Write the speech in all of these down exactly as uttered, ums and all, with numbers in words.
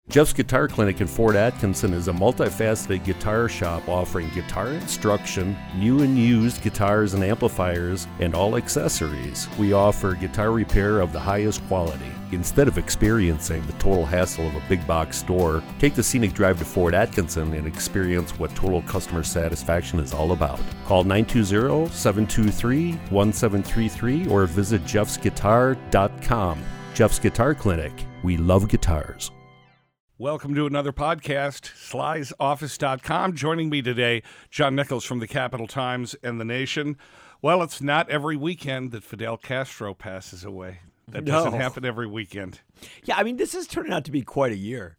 Jeff's Guitar Clinic in Fort Atkinson is a multifaceted guitar shop offering guitar instruction, new and used guitars and amplifiers, and all accessories. We offer guitar repair of the highest quality. Instead of experiencing the total hassle of a big box store, take the scenic drive to Fort Atkinson and experience what total customer satisfaction is all about. Call nine two zero, seven two three, one seven three three or visit jeffs guitar dot com. Jeff's Guitar Clinic. We love guitars. Welcome to another podcast, slys office dot com. Joining me today, John Nichols from the Capital Times and The Nation. Well, it's not every weekend that Fidel Castro passes away. That No. doesn't happen every weekend. Yeah, I mean, this is turning out to be quite a year,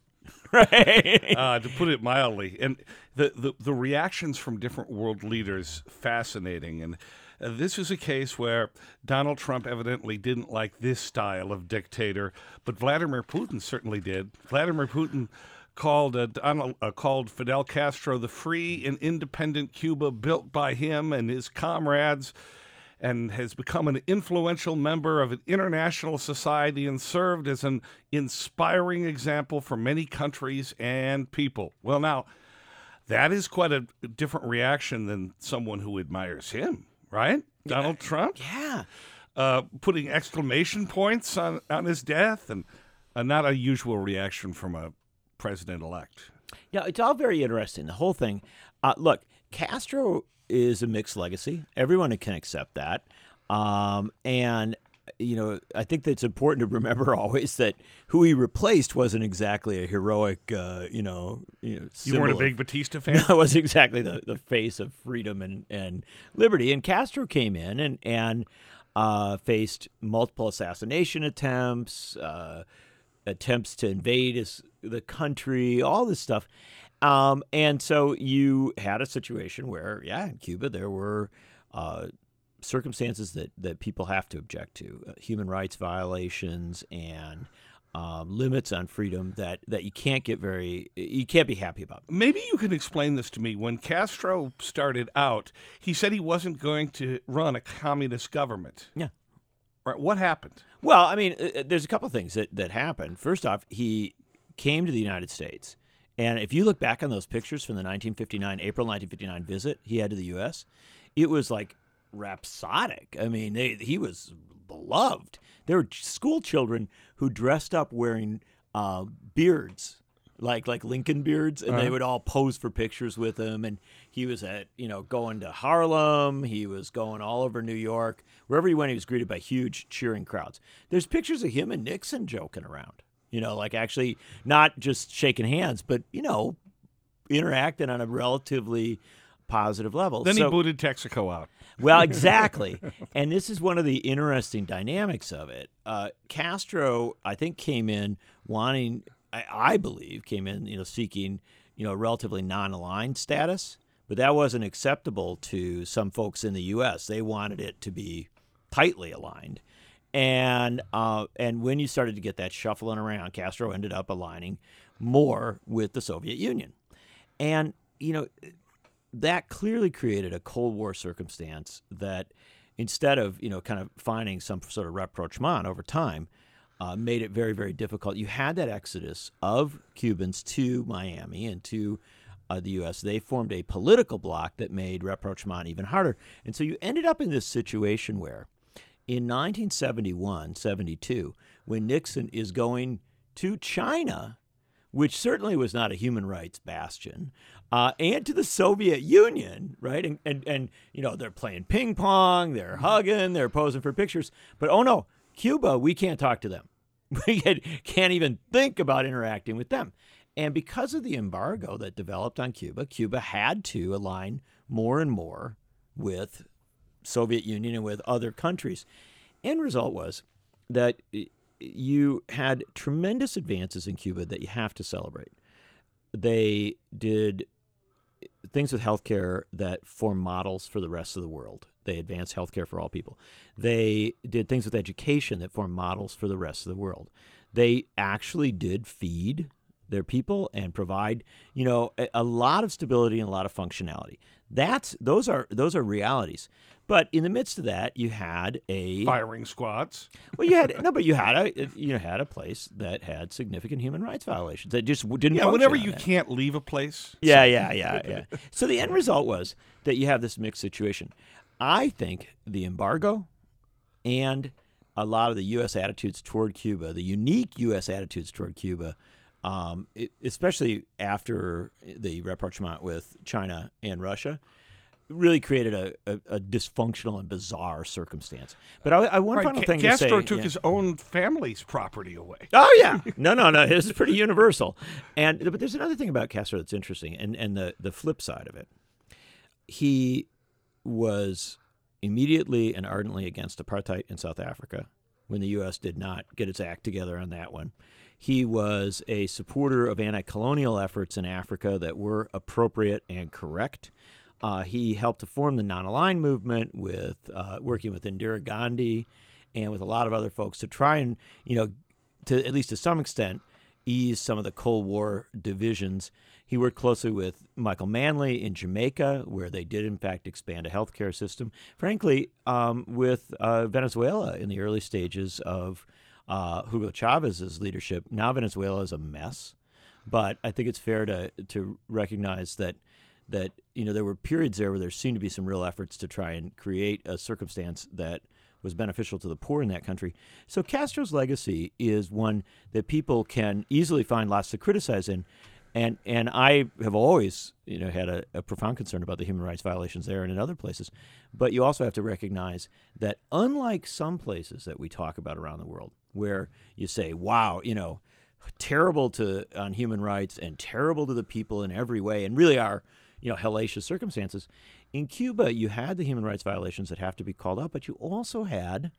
right? Uh, to put it mildly. And the, the, the reactions from different world leaders, fascinating. And uh, this is a case where Donald Trump evidently didn't like this style of dictator, but Vladimir Putin certainly did. Vladimir Putin called uh, Donald, uh, called Fidel Castro the free and independent Cuba built by him and his comrades, and has become an influential member of an international society and served as an inspiring example for many countries and people. Well, now, that is quite a different reaction than someone who admires him, right? Yeah. Donald Trump? Yeah. Uh, putting exclamation points on, on his death, and uh, not a usual reaction from a president-elect. Yeah, it's all very interesting, the whole thing. Uh, look, Castro is a mixed legacy. Everyone can accept that. Um, and, you know, I think that it's important to remember always that who he replaced wasn't exactly a heroic, uh, you know, you know, You weren't a of, big Batista fan? No, it wasn't exactly the, the face of freedom and, and liberty. And Castro came in and, and uh, faced multiple assassination attempts, uh, attempts to invade his, the country, all this stuff. Um, and so you had a situation where, yeah, in Cuba, there were uh, circumstances that, that people have to object to, uh, human rights violations and um, limits on freedom that, that you can't get very, you can't be happy about. Maybe you can explain this to me. When Castro started out, he said he wasn't going to run a communist government. Yeah. Right. What happened? Well, I mean, uh, there's a couple of things that, that happened. First off, he came to the United States. And if you look back on those pictures from the nineteen fifty-nine, April nineteen fifty-nine visit he had to the U S, it was like rhapsodic. I mean, they, he was beloved. There were school children who dressed up wearing uh, beards, like like Lincoln beards, and uh-huh. they would all pose for pictures with him. And he was at, you know, going to Harlem. He was going all over New York. Wherever he went, he was greeted by huge cheering crowds. There's pictures of him and Nixon joking around. You know, like actually not just shaking hands, but, you know, interacting on a relatively positive level. Then so, he booted Texaco out. Well, exactly. And this is one of the interesting dynamics of it. Uh, Castro, I think, came in wanting, I, I believe, came in, you know, seeking, you know, relatively non-aligned status. But that wasn't acceptable to some folks in the U S. They wanted it to be tightly aligned. And uh, and when you started to get that shuffling around, Castro ended up aligning more with the Soviet Union. And, you know, that clearly created a Cold War circumstance that instead of, you know, kind of finding some sort of rapprochement over time, uh, made it very, very difficult. You had that exodus of Cubans to Miami and to uh, the U S. They formed a political bloc that made rapprochement even harder. And so you ended up in this situation where in nineteen seventy-one, seventy-two, when Nixon is going to China, which certainly was not a human rights bastion, uh, and to the Soviet Union, right? And, and, and, you know, they're playing ping pong, they're hugging, they're posing for pictures. But, oh, no, Cuba, we can't talk to them. We can't even think about interacting with them. And because of the embargo that developed on Cuba, Cuba had to align more and more with Soviet Union and with other countries. End result was that you had tremendous advances in Cuba that you have to celebrate. They did things with healthcare that form models for the rest of the world. They advanced healthcare for all people. They did things with education that form models for the rest of the world. They actually did feed their people and provide, you know, a, a lot of stability and a lot of functionality. That's those are those are realities. But in the midst of that, you had a Firing squads. well, you had no, but you had a you had a place that had significant human rights violations that just didn't. Yeah, function whenever on you that. can't leave a place. Yeah, yeah, yeah, yeah. So the end result was that you have this mixed situation. I think the embargo and a lot of the U S attitudes toward Cuba, the unique U S attitudes toward Cuba, um, it, especially after the rapprochement with China and Russia, really created a, a, a dysfunctional and bizarre circumstance. But I, I one Right, final Ca- thing Castro to say. took yeah. his own family's property away. Oh yeah, no, no, no. This is pretty universal. And but there's another thing about Castro that's interesting, and and the the flip side of it. He was immediately and ardently against apartheid in South Africa when the U S did not get its act together on that one. He was a supporter of anti-colonial efforts in Africa that were appropriate and correct. Uh, he helped to form the non-aligned movement with uh, working with Indira Gandhi and with a lot of other folks to try and, you know, to at least to some extent, ease some of the Cold War divisions. He worked closely with Michael Manley in Jamaica, where they did, in fact, expand a healthcare system. Frankly, um, with uh, Venezuela in the early stages of uh, Hugo Chavez's leadership, now Venezuela is a mess. But I think it's fair to to recognize that that you know there were periods there where there seemed to be some real efforts to try and create a circumstance that was beneficial to the poor in that country. So Castro's legacy is one that people can easily find lots to criticize in. And and I have always, you know, had a, a profound concern about the human rights violations there and in other places. But you also have to recognize that unlike some places that we talk about around the world, where you say, wow, you know, terrible to on human rights and terrible to the people in every way, and really are, you know, hellacious circumstances. In Cuba, you had the human rights violations that have to be called out, but you also had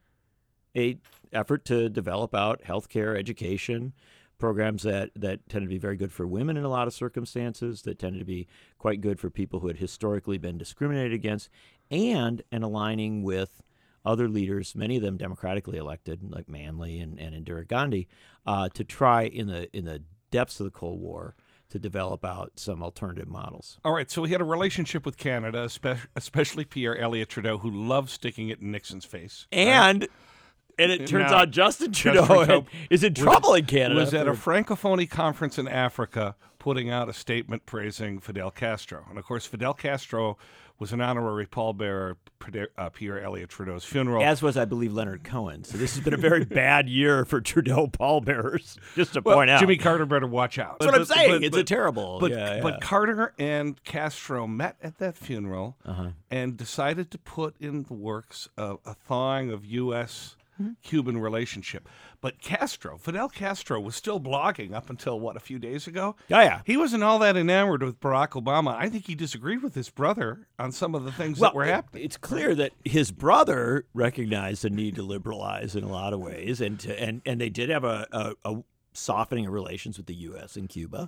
a effort to develop out healthcare, education, programs that, that tended to be very good for women in a lot of circumstances, that tended to be quite good for people who had historically been discriminated against, and an aligning with other leaders, many of them democratically elected, like Manley and, and Indira Gandhi, uh, to try in the in the depths of the Cold War to develop out some alternative models. All right, so he had a relationship with Canada, espe- especially Pierre Elliott Trudeau, who loved sticking it in Nixon's face. And and it turns Now, out Justin Trudeau, Trudeau is in trouble in Canada. Was at a for- Francophonie conference in Africa putting out a statement praising Fidel Castro. And, of course, Fidel Castro was an honorary pallbearer at uh, Pierre Elliott Trudeau's funeral. As was, I believe, Leonard Cohen. So this has been a very bad year for Trudeau pallbearers, just to well, point out. Jimmy Carter better watch out. That's what I'm But- saying. but- it's but- a terrible. But, yeah, yeah. but Carter and Castro met at that funeral Uh-huh. and decided to put in the works a, a thawing of U S Cuban relationship. But Castro, Fidel Castro, was still blogging up until, what, a few days ago? Oh, yeah. He wasn't all that enamored with Barack Obama. I think he disagreed with his brother on some of the things Well, that were it- happening. it's clear that his brother recognized the need to liberalize in a lot of ways, and to, and and they did have a, a, a softening of relations with the U S and Cuba,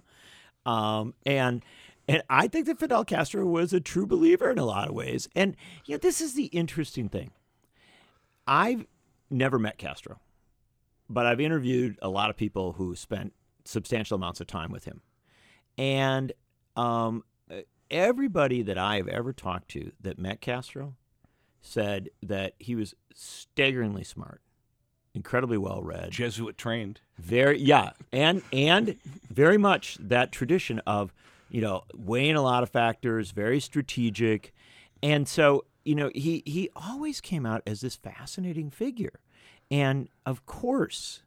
um, and and I think that Fidel Castro was a true believer in a lot of ways. And you know, this is the interesting thing. I've never met Castro, but I've interviewed a lot of people who spent substantial amounts of time with him, and um, everybody that I've ever talked to that met Castro said that he was staggeringly smart, incredibly well read, Jesuit trained. very yeah, and and very much that tradition of, you know, weighing a lot of factors, very strategic, and so you know he he always came out as this fascinating figure, and of course,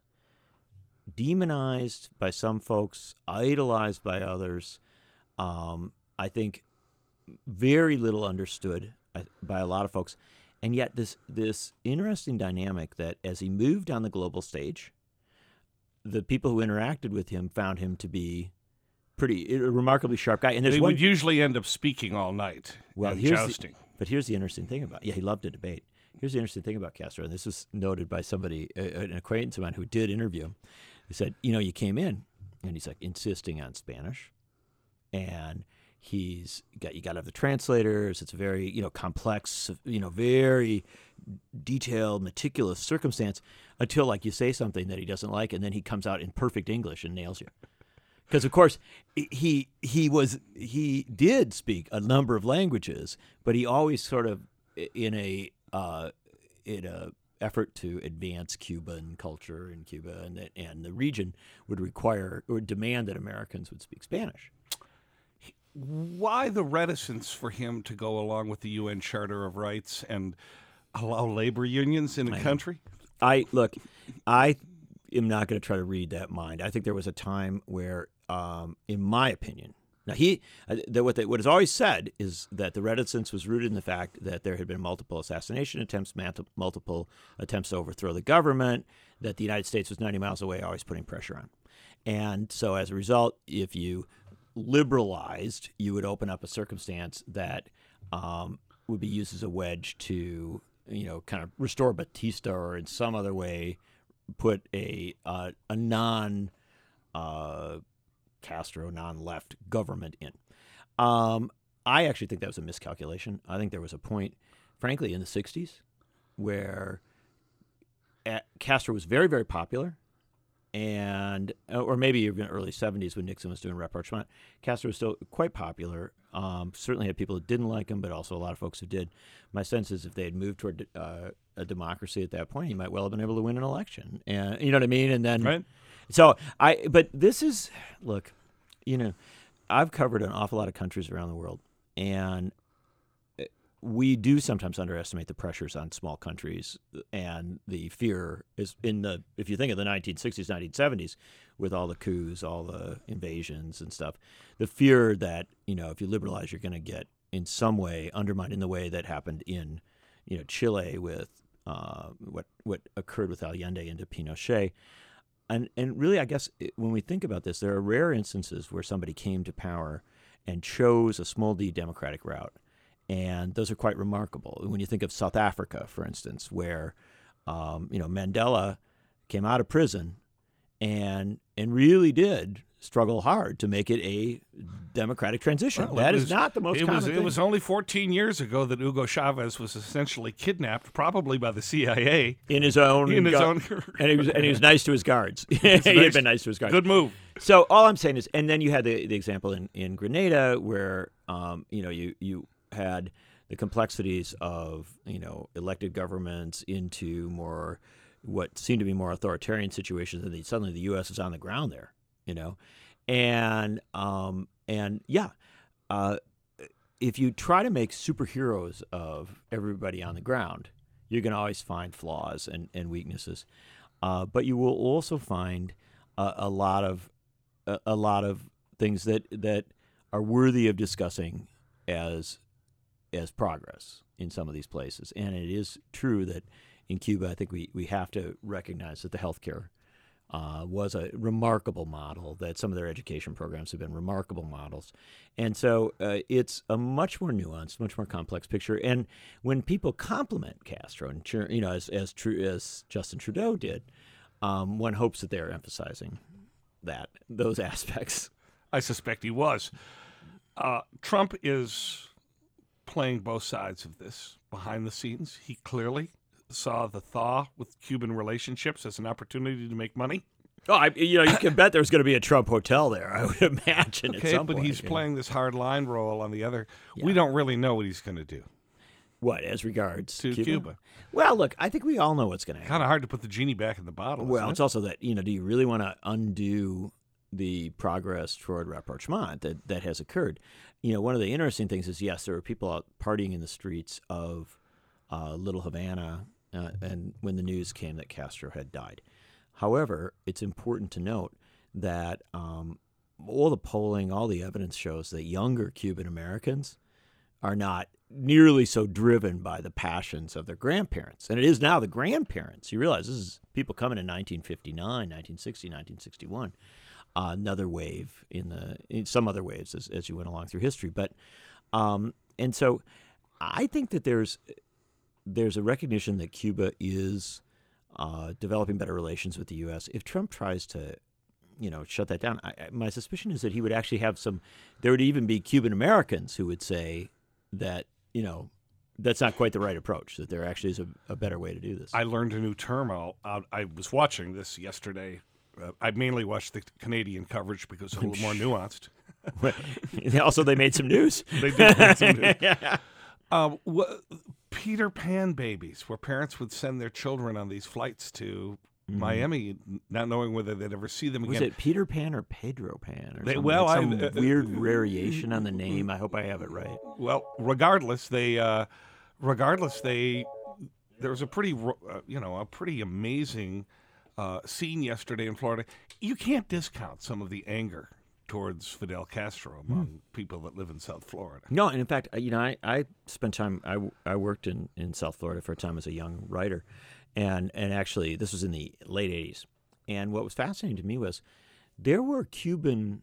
demonized by some folks, idolized by others. Um, I think very little understood by a lot of folks, and yet this this interesting dynamic that as he moved on the global stage, the people who interacted with him found him to be pretty a remarkably sharp guy. And there's They one, would usually end up speaking all night well, and here's jousting. The, but here's the interesting thing about yeah, he loved to debate. Here's the interesting thing about Castro, and this was noted by somebody, an acquaintance of mine who did interview him. He said, you know, you came in, and he's like insisting on Spanish, and he's got you got to have the translators. It's a very you know complex, you know, very detailed, meticulous circumstance until like you say something that he doesn't like, and then he comes out in perfect English and nails you. Because of course he he was he did speak a number of languages, but he always sort of in a uh, in a effort to advance Cuban culture in Cuba and that and the region would require or demand that Americans would speak Spanish. Why the reticence for him to go along with the U N Charter of Rights and allow labor unions in a country? I look, I am not going to try to read that mind. I think there was a time where, um, in my opinion, now he uh, that what they, what is always said is that the reticence was rooted in the fact that there had been multiple assassination attempts, multiple attempts to overthrow the government, that the United States was ninety miles away, always putting pressure on, and so as a result, if you liberalized, you would open up a circumstance that um, would be used as a wedge to, you know, kind of restore Batista or in some other way put a uh, a non uh, Castro, non-left government in. Um, I actually think that was a miscalculation. I think there was a point, frankly, in the sixties where Castro was very, very popular. And or maybe even early seventies when Nixon was doing rapprochement. Castro was still quite popular. Um, certainly had people who didn't like him, but also a lot of folks who did. My sense is if they had moved toward uh, a democracy at that point, he might well have been able to win an election. And you know what I mean? And then, right. So I. But this is look, you know, I've covered an awful lot of countries around the world, and we do sometimes underestimate the pressures on small countries, and the fear is in the, if you think of the nineteen sixties, nineteen seventies, with all the coups, all the invasions and stuff, the fear that, you know, if you liberalize, you're going to get in some way undermined in the way that happened in, you know, Chile with uh, what what occurred with Allende into Pinochet. And, and really, I guess, when we think about this, there are rare instances where somebody came to power and chose a small d democratic route. And those are quite remarkable. When you think of South Africa, for instance, where um, you know Mandela came out of prison and and really did struggle hard to make it a democratic transition. Well, that was, is not the most it common was, thing. It was only fourteen years ago that Hugo Chavez was essentially kidnapped, probably by the C I A. In his own... In his gu- own... and, he was, and he was nice to his guards. he nice. had been nice to his guards. Good move. So all I'm saying is, and then you had the, the example in, in Grenada where, um, you know, you, you had the complexities of, you know, elected governments into more what seemed to be more authoritarian situations, and then suddenly the U S is on the ground there, you know, and um, and yeah, uh, if you try to make superheroes of everybody on the ground, you're going to always find flaws and, and weaknesses, uh, but you will also find a, a lot of a, a lot of things that that are worthy of discussing as as progress in some of these places. And it is true that in Cuba, I think we, we have to recognize that the healthcare uh, was a remarkable model, that some of their education programs have been remarkable models. And so uh, it's a much more nuanced, much more complex picture. And when people compliment Castro, and you know, as as, true, as Justin Trudeau did, um, one hopes that they're emphasizing that, those aspects. I suspect he was. Uh, Trump is playing both sides of this behind the scenes. He clearly saw the thaw with Cuban relationships as an opportunity to make money. Oh, I, you know, you can bet there's going to be a Trump hotel there, I would imagine. Okay, at some but point, he's playing know. this hard line role on the other. Yeah. We don't really know what he's going to do. What, as regards to Cuba? Cuba? Well, look, I think we all know what's going to happen. Kind of hard to put the genie back in the bottle. Well, isn't it's it? also that, you know, do you really want to undo the progress toward rapprochement that, that has occurred? You know, one of the interesting things is, yes, there were people out partying in the streets of uh, Little Havana uh, and when the news came that Castro had died. However, it's important to note that um, all the polling, all the evidence shows that younger Cuban Americans are not nearly so driven by the passions of their grandparents. And it is now the grandparents. You realize this is people coming in nineteen fifty-nine, nineteen sixty, nineteen sixty-one. Uh, another wave in the in some other waves as, as you went along through history. But um, and so I think that there's there's a recognition that Cuba is uh, developing better relations with the U S. If Trump tries to, you know, shut that down, I, my suspicion is that he would actually have some. There would even be Cuban Americans who would say that, you know, that's not quite the right approach, that there actually is a, a better way to do this. I learned a new term. I'll, I'll, I was watching this yesterday. Uh, I mainly watched the Canadian coverage because it's a little more nuanced. Also, they made some news. They did make some news. yeah. um, wh- Peter Pan babies, where parents would send their children on these flights to mm-hmm. Miami, not knowing whether they'd ever see them again. Was it Peter Pan or Pedro Pan? Or they, something? Well, like some I, uh, weird variation on the name. I hope I have it right. Well, regardless, they, uh, regardless, they, there was a pretty, uh, you know, a pretty amazing uh, scene yesterday in Florida. You can't discount some of the anger towards Fidel Castro among mm. people that live in South Florida. No, and in fact, you know, I, I spent time, I, I worked in, in South Florida for a time as a young writer, and, and actually this was in the late eighties. And what was fascinating to me was there were Cuban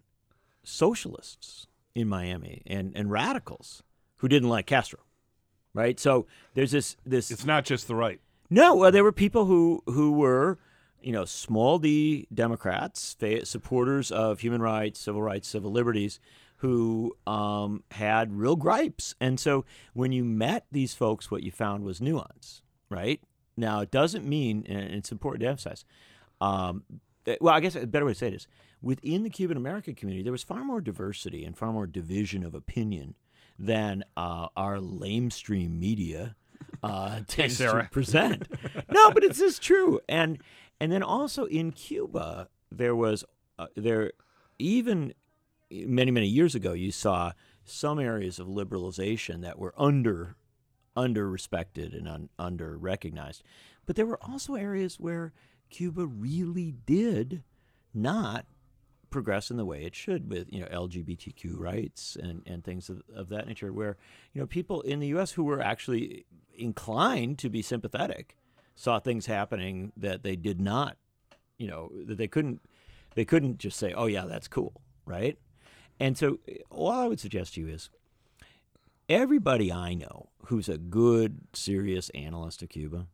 socialists in Miami and, and radicals who didn't like Castro, right? So there's this... this. It's not just the right. No, well, there were people who, who were... you know, small d Democrats, supporters of human rights, civil rights, civil liberties, who um, had real gripes. And so when you met these folks, what you found was nuance, right? Now, it doesn't mean, and it's important to emphasize, um, that, well, I guess a better way to say it is, within the Cuban-American community, there was far more diversity and far more division of opinion than uh, our lamestream media uh, tends hey, to present. No, but it's just true. And And then also in Cuba, there was uh, there even many many years ago, you saw some areas of liberalization that were under under respected and un, under recognized, but there were also areas where Cuba really did not progress in the way it should, with you know L G B T Q rights and, and things of, of that nature, where you know people in the U S who were actually inclined to be sympathetic saw things happening that they did not, you know, that they couldn't, they couldn't just say, oh yeah, that's cool, right? And so all I would suggest to you is everybody I know who's a good, serious analyst of Cuba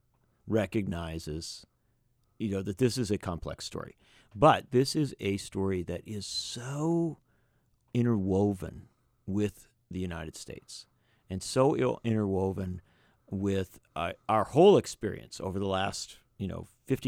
recognizes, you know, that this is a complex story. But this is a story that is so interwoven with the United States and so ill interwoven with uh, our whole experience over the last, you know,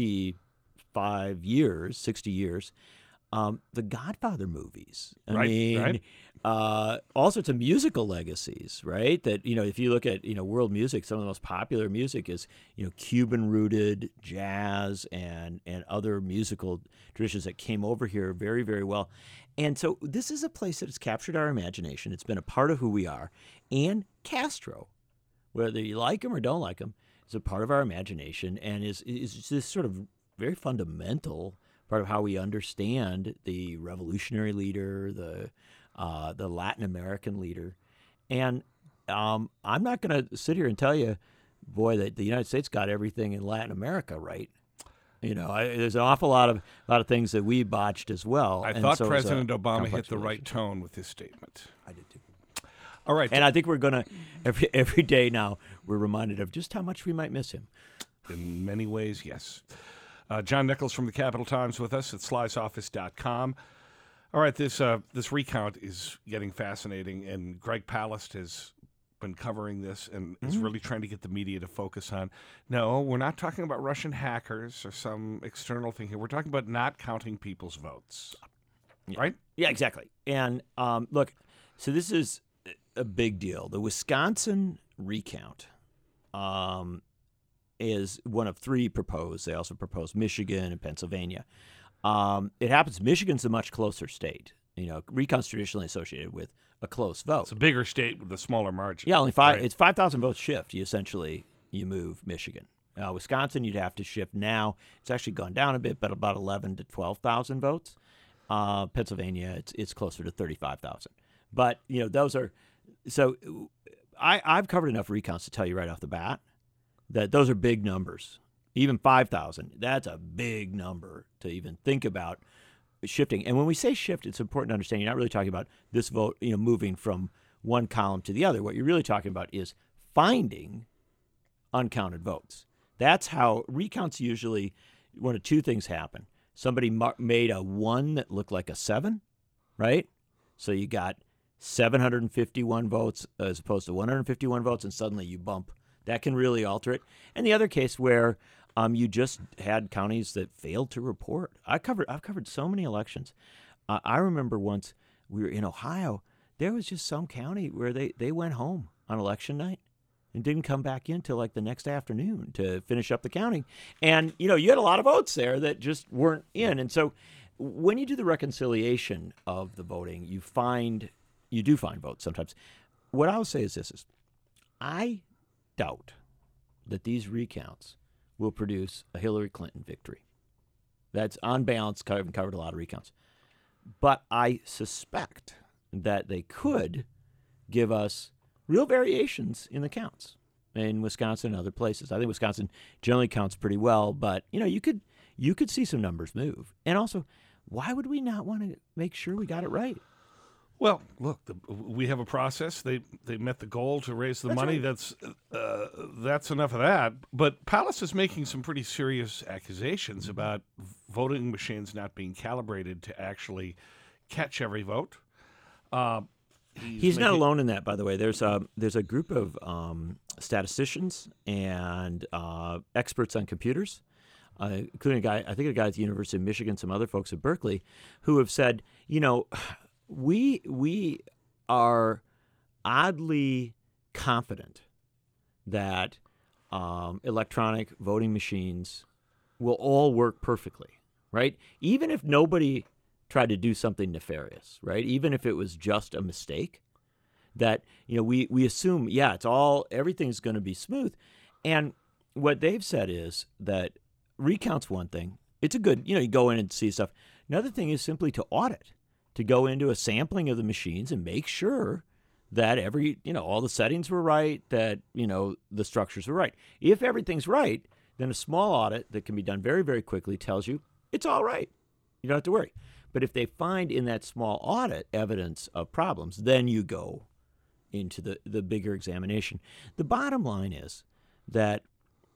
fifty-five years, sixty years, um, the Godfather movies. I right, mean, right. Uh, all sorts of musical legacies, right? That, you know, if you look at, you know, world music, some of the most popular music is, you know, Cuban-rooted jazz and, and other musical traditions that came over here very, very well. And so this is a place that has captured our imagination. It's been a part of who we are. And Castro, whether you like him or don't like him, is a part of our imagination and is is this sort of very fundamental part of how we understand the revolutionary leader, the uh, the Latin American leader. And um, I'm not going to sit here and tell you, boy, that the United States got everything in Latin America right. You know, I, there's an awful lot of a lot of things that we botched as well. I and thought so President Obama hit the relation. right tone with his statement. I did too. All right. And I think we're going to, every every day now, we're reminded of just how much we might miss him. In many ways, yes. Uh, John Nichols from the Capital Times with us at sly's office dot com. All right, this uh, this recount is getting fascinating, and Greg Palast has been covering this and mm-hmm. is really trying to get the media to focus on, no, we're not talking about Russian hackers or some external thing here. We're talking about not counting people's votes, yeah. right? Yeah, exactly. And um, look, so this is a big deal. The Wisconsin recount um, is one of three proposed. They also proposed Michigan and Pennsylvania. Um, it happens Michigan's a much closer state. You know, recounts traditionally associated with a close vote. It's a bigger state with a smaller margin. Yeah, only five. Right. It's five thousand votes shift. You essentially you move Michigan. Uh, Wisconsin, you'd have to shift now. It's actually gone down a bit, but about eleven to twelve thousand votes. Uh, Pennsylvania, it's it's closer to thirty-five thousand. But you know, those are. So I, I've covered enough recounts to tell you right off the bat that those are big numbers. Even five thousand, that's a big number to even think about shifting. And when we say shift, it's important to understand you're not really talking about this vote, you know, moving from one column to the other. What you're really talking about is finding uncounted votes. That's how recounts usually, one of two things happen. Somebody mar- made a one that looked like a seven, right? So you got seven hundred fifty-one votes as opposed to one hundred fifty-one votes, and suddenly you bump. That can really alter it. And the other case where um, you just had counties that failed to report. I covered. I've covered so many elections. Uh, I remember once we were in Ohio. There was just some county where they, they went home on election night, and didn't come back in till like the next afternoon to finish up the counting. And, you know, you had a lot of votes there that just weren't in. And so when you do the reconciliation of the voting, you find, you do find votes sometimes. What I would say is this, is I doubt that these recounts will produce a Hillary Clinton victory. That's on balance, covered, covered a lot of recounts. But I suspect that they could give us real variations in the counts in Wisconsin and other places. I think Wisconsin generally counts pretty well, but you know, you could you could see some numbers move. And also, why would we not want to make sure we got it right? Well, look, the, we have a process. They they met the goal to raise the That's money. right. That's uh, that's enough of that. But Pallas is making some pretty serious accusations about voting machines not being calibrated to actually catch every vote. Uh, he's He's not making- alone in that, by the way. There's a there's a group of um, statisticians and uh, experts on computers, uh, including a guy, I think a guy at the University of Michigan, some other folks at Berkeley, who have said, you know, we we are oddly confident that um, electronic voting machines will all work perfectly, right? Even if nobody tried to do something nefarious, right? Even if it was just a mistake, that, you know, we, we assume, yeah, it's all, everything's going to be smooth. And what they've said is that recounts one thing. It's a good, you know, you go in and see stuff. Another thing is simply to audit, to go into a sampling of the machines and make sure that every, you know, all the settings were right, that, you know, the structures were right. If everything's right, then a small audit that can be done very, very quickly tells you it's all right. You don't have to worry. But if they find in that small audit evidence of problems, then you go into the, the bigger examination. The bottom line is that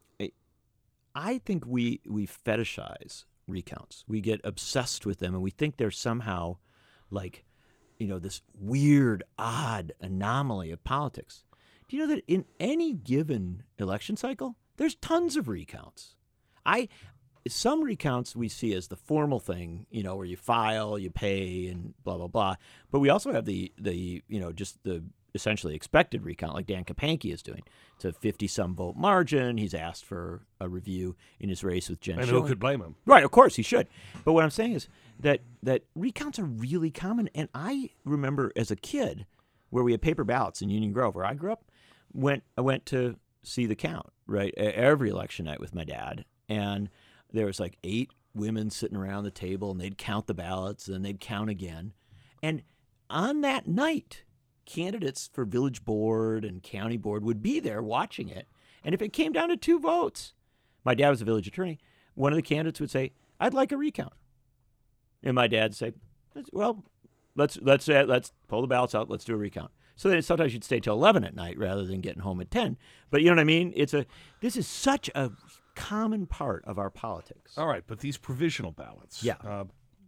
I think we, we fetishize recounts. We get obsessed with them, and we think they're somehow like, you know, this weird, odd anomaly of politics. Do you know that in any given election cycle, there's tons of recounts? I... Some recounts we see as the formal thing, you know, where you file, you pay, and blah, blah, blah. But we also have the, the you know, just the essentially expected recount, like Dan Kapanke is doing. It's a fifty-some vote margin. He's asked for a review in his race with Jen And Schilling. who could blame him? Right, of course, he should. But what I'm saying is that, that recounts are really common. And I remember as a kid where we had paper ballots in Union Grove, where I grew up, went I went to see the count, right, every election night with my dad. And there was like eight women sitting around the table, and they'd count the ballots, and then they'd count again. And on that night, candidates for village board and county board would be there watching it. And if it came down to two votes, my dad was a village attorney, one of the candidates would say, I'd like a recount. And my dad would say, well, let's let's uh, let's pull the ballots out, let's do a recount. So then sometimes you'd stay till eleven at night rather than getting home at ten. But you know what I mean? It's a this is such a common part of our politics. All right, but these provisional ballots. Yeah. Uh,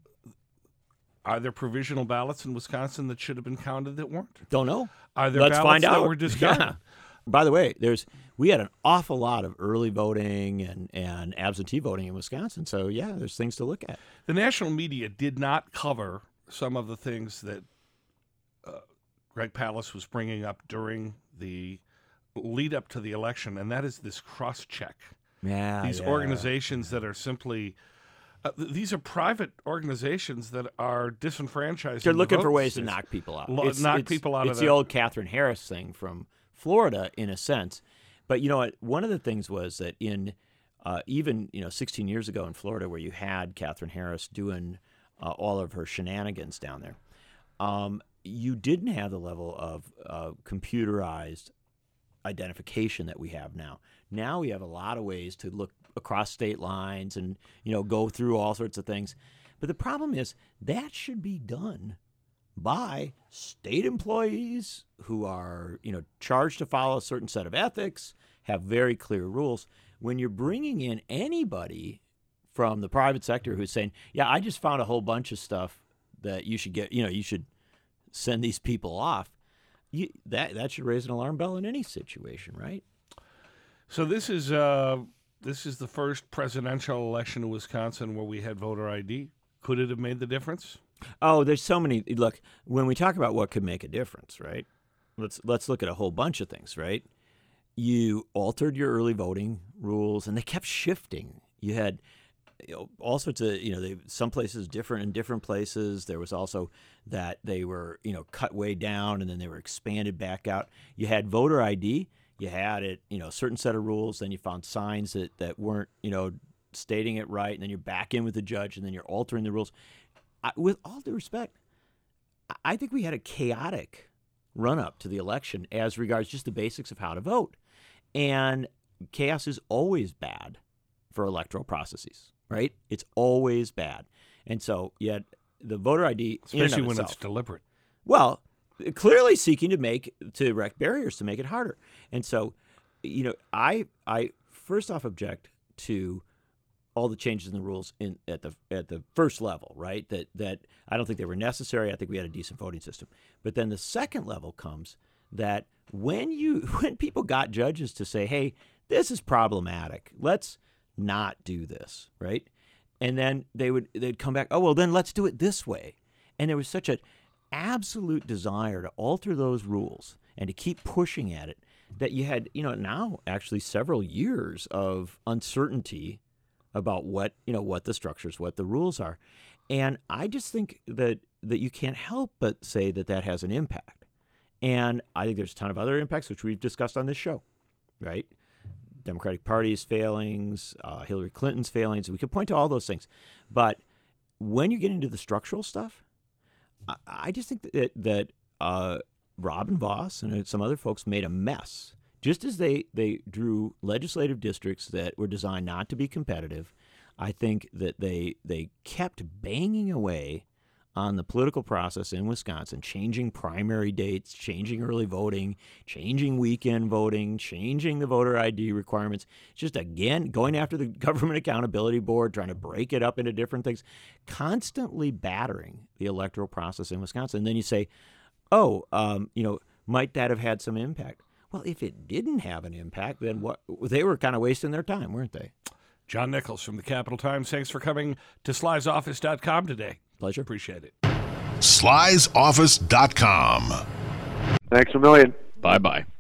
are there provisional ballots in Wisconsin that should have been counted that weren't? Don't know. Are there Let's ballots find that out. were discarded? Yeah. By the way, there's we had an awful lot of early voting and, and absentee voting in Wisconsin. So yeah, there's things to look at. The national media did not cover some of the things that uh, Greg Pallas was bringing up during the lead up to the election, and that is this cross-check. Yeah, These yeah. organizations that are simply uh, th- these are private organizations that are disenfranchised. They're the looking for vote ways to system. knock people out. Lo- knock people out of It's the that. old Catherine Harris thing from Florida, in a sense. But you know what? One of the things was that in uh, even you know sixteen years ago in Florida, where you had Catherine Harris doing uh, all of her shenanigans down there, um, you didn't have the level of uh, computerized identification that we have now. Now we have a lot of ways to look across state lines and, you know, go through all sorts of things. But the problem is that should be done by state employees who are, you know, charged to follow a certain set of ethics, have very clear rules. When you're bringing in anybody from the private sector who's saying, yeah, I just found a whole bunch of stuff that you should get, you know, you should send these people off, you, that that should raise an alarm bell in any situation, right? So this is uh, this is the first presidential election in Wisconsin where we had voter I D. Could it have made the difference? Oh, there's so many. Look, when we talk about what could make a difference, right? Let's let's look at a whole bunch of things, right? you altered your early voting rules, and they kept shifting. You had you know, all sorts of, you know, they, some places different in different places. There was also that they were, you know, cut way down and then they were expanded back out. You had voter I D. You had it, you know, a certain set of rules. Then you found signs that, that weren't, you know, stating it right. And then you're back in with the judge and then you're altering the rules. I, with all due respect, I think we had a chaotic run-up to the election as regards just the basics of how to vote. And chaos is always bad for electoral processes, right? It's always bad. And so yet the voter I D, especially in when itself, it's deliberate. Well, clearly seeking to make, to erect barriers to make it harder. And so, you know, I I first off object to all the changes in the rules in at the at the first level, right? That that I don't think they were necessary. I think we had a decent voting system. But then the second level comes that when you when people got judges to say, "Hey, this is problematic. Let's not do this," right? And then they would they'd come back, "Oh, well, then let's do it this way." And there was such an absolute desire to alter those rules and to keep pushing at it that you had, you know, now actually several years of uncertainty about what, you know, what the structures, what the rules are. And I just think that that you can't help but say that that has an impact. And I think there's a ton of other impacts, which we've discussed on this show, right? Democratic Party's failings, uh, Hillary Clinton's failings. We could point to all those things. But when you get into the structural stuff, I, I just think that, that uh, Robin Vos and some other folks made a mess. Just as they, they drew legislative districts that were designed not to be competitive, I think that they they kept banging away on the political process in Wisconsin, changing primary dates, changing early voting, changing weekend voting, changing the voter I D requirements. Just, again, going after the Government Accountability Board, trying to break it up into different things, constantly battering the electoral process in Wisconsin. And then you say, oh, um, you know, might that have had some impact? Well, if it didn't have an impact, then what? They were kind of wasting their time, weren't they? John Nichols from the Capital Times, thanks for coming to Sly's Office dot com today. Pleasure. Appreciate it. Sly's Office dot com. Thanks a million. Bye-bye.